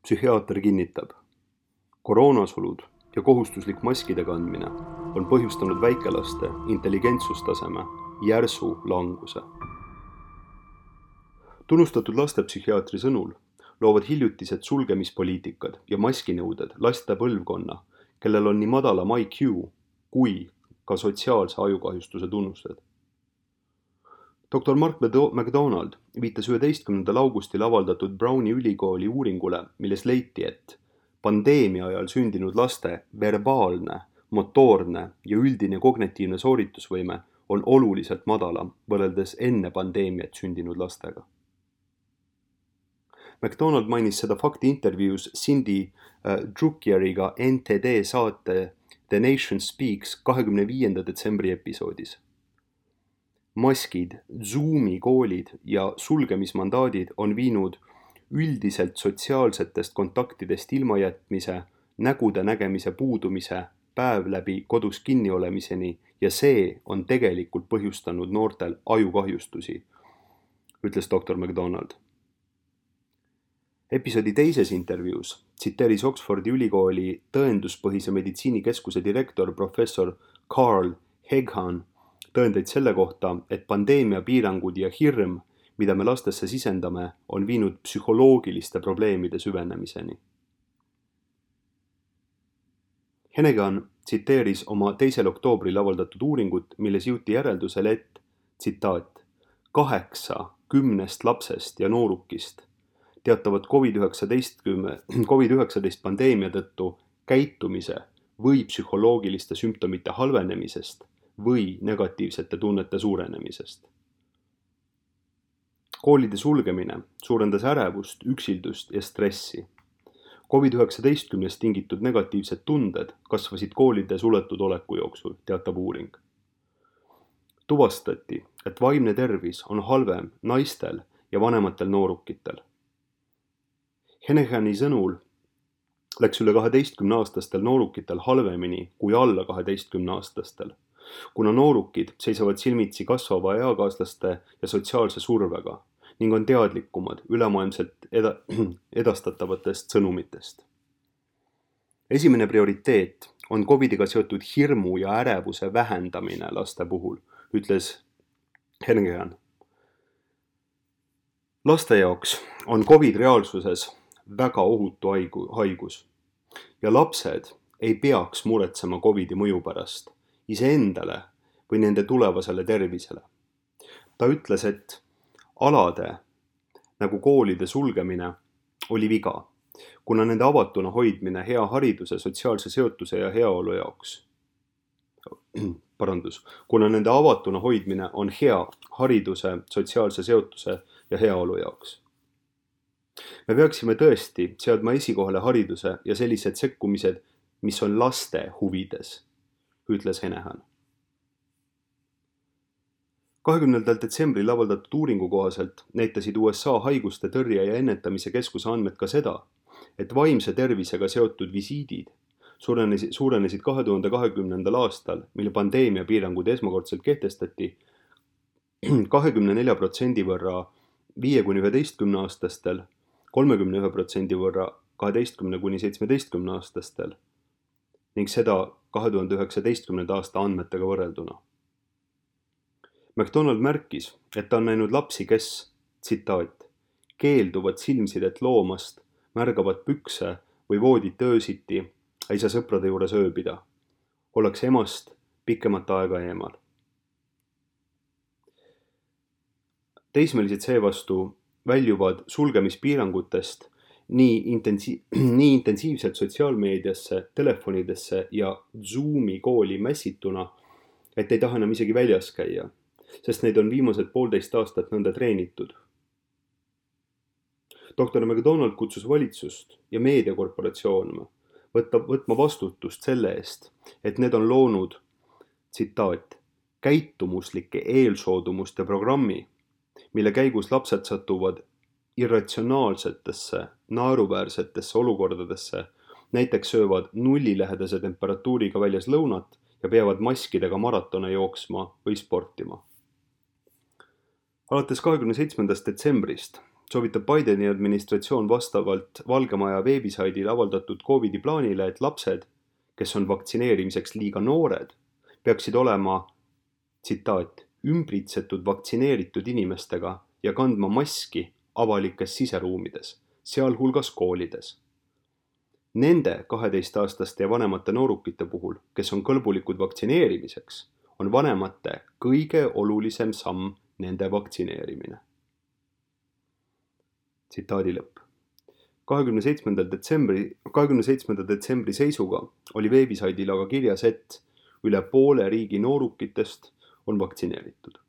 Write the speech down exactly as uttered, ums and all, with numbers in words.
Psühhiaater kinnitab, koroonasulud ja kohustuslik maskide kandmine on põhjustanud väikelaste intelligentsustaseme järsu languse. Tunnustatud lastepsühhiaatri sõnul loovad hiljutised sulgemispoliitikad ja maskinõuded laste põlvkonna, kellel on nii madalam I Q kui ka sotsiaalse ajukahjustuse tunnused. doktor Mark McDonald viitas üheteistkümnendal augustil avaldatud Browni ülikooli uuringule, milles leiti, et pandeemia ajal sündinud laste verbaalne, motoorne ja üldine kognitiivne sooritusvõime on oluliselt madalam võrreldes enne pandeemiat sündinud lastega. McDonald mainis seda fakti intervjuus Cindy Druckieriga N T D saate The Nation Speaks kahekümne viienda detsembri episoodis. Maskid, Zoomi koolid ja sulgemismandaadid on viinud üldiselt sotsiaalsetest kontaktidest ilmajätmise, nägude nägemise puudumise, päev läbi kodus kinni olemiseni ja see on tegelikult põhjustanud noortel ajukahjustusi, ütles doktor McDonald. Episoodi teises intervjuus tsiteeris Oxfordi ülikooli tõenduspõhise meditsiinikeskuse direktor professor Carl Heghan tõendeid selle kohta, et pandeemia piirangud ja hirm, mida me lastesse sisendame, on viinud psühholoogiliste probleemide süvenemiseni. Hennegan tsiteeris oma teisel oktoobril avaldatud uuringut, milles jõuti järeldusele, et, tsitaat, kaheksa kümnest lapsest ja noorukist teatavad COVID üheksateist pandeemia tõttu käitumise või psühholoogiliste sümptomite halvenemisest või negatiivsete tunnete suurenemisest. Koolide sulgemine suurendas ärevust, üksildust ja stressi. COVID üheksateist tingitud negatiivsed tunded kasvasid koolide suletud oleku jooksul, teatab uuring. Tuvastati, et vaimne tervis on halvem naistel ja vanematel noorukitel. Hennegani sõnul läks üle kaheteistkümne aastastel noorukitel halvemini kui alla kaheteistkümne aastastel, kuna noorukid seisavad silmitsi kasvava eakaaslaste ja sotsiaalse survega ning on teadlikumad ülemaailmselt eda- edastatavatest sõnumitest. Esimene prioriteet on COVIDiga seotud hirmu ja ärevuse vähendamine laste puhul, ütles Hennegan. Laste jaoks on COVID reaalsuses väga ohutu haigus ja lapsed ei peaks muretsema COVIDi mõju pärast iseendale või nende tulevasele tervisele. Ta ütles, et alade nagu koolide sulgemine oli viga, kuna nende avatuna hoidmine hea hariduse, sotsiaalse seotuse ja heaolu jaoks, parandus, kuna nende avatuna hoidmine on hea hariduse, sotsiaalse seotuse ja heaolu jaoks. Me peaksime tõesti seadma esikohale hariduse ja sellised sekkumised, mis on laste huvides, ütles Hennegan. kahekümnendal detsembril avaldatud uuringu kohaselt näitasid U S A haiguste tõrje ja ennetamise keskuse andmed ka seda, et vaimse tervisega seotud visiidid suurenesid, suurenesid kahe tuhande kahekümnendal aastal, mil pandeemia piirangud esmakordselt kehtestati, kahekümne nelja protsendi võrra viie kuni üheteistkümne aastastel, kolmekümne ühe protsendi võrra kaheteistkümne kuni seitsmeteistkümne aastastel ning seda kahe tuhande üheksateistkümnenda aasta andmetega võrrelduna. McDonald märkis, et ta on näinud lapsi, kes, tsitaat, keelduvad silmsidet loomast, märgavad pükse või voodit öösiti, ei saa sõprade juures ööbida. Ollakse emast pikemat aega eemal. Teismelised seevastu väljuvad sulgemispiirangutest nii, intensi- nii intensiivselt sotsiaalmeediasse, telefonidesse ja Zoomi kooli mässituna, et ei taha enam isegi väljas käia, sest neid on viimased poolteist aastat nõnda treenitud. doktor McDonald kutsus valitsust ja meediakorporatsioone võtta, võtma vastutust selle eest, et need on loonud, tsitaat, käitumuslike eelsoodumuste programmi, mille käigus lapsed satuvad irratsionaalsetesse, naeruväärsetesse olukordadesse, näiteks söövad nullilähedase temperatuuriga väljas lõunat ja peavad maskidega maratone jooksma või sportima. Alates kahekümne seitsmendast detsembrist soovitab Bideni administratsioon vastavalt Valge Maja veebisaidil avaldatud Covidi plaanile, et lapsed, kes on vaktsineerimiseks liiga noored, peaksid olema, tsitaat, ümbritsetud vaktsineeritud inimestega ja kandma maski avalikes siseruumides, sealhulgas koolides. Nende kaheteistaastaste ja vanemate noorukite puhul, kes on kõlbulikud vaktsineerimiseks, on vanemate kõige olulisem samm nende vaktsineerimine. Tsitaadi lõpp. kahekümne seitsmendal detsembri, kahekümne seitsmenda detsembri seisuga oli veebisaidil aga kirjas, et üle poole riigi noorukitest on vaktsineeritud.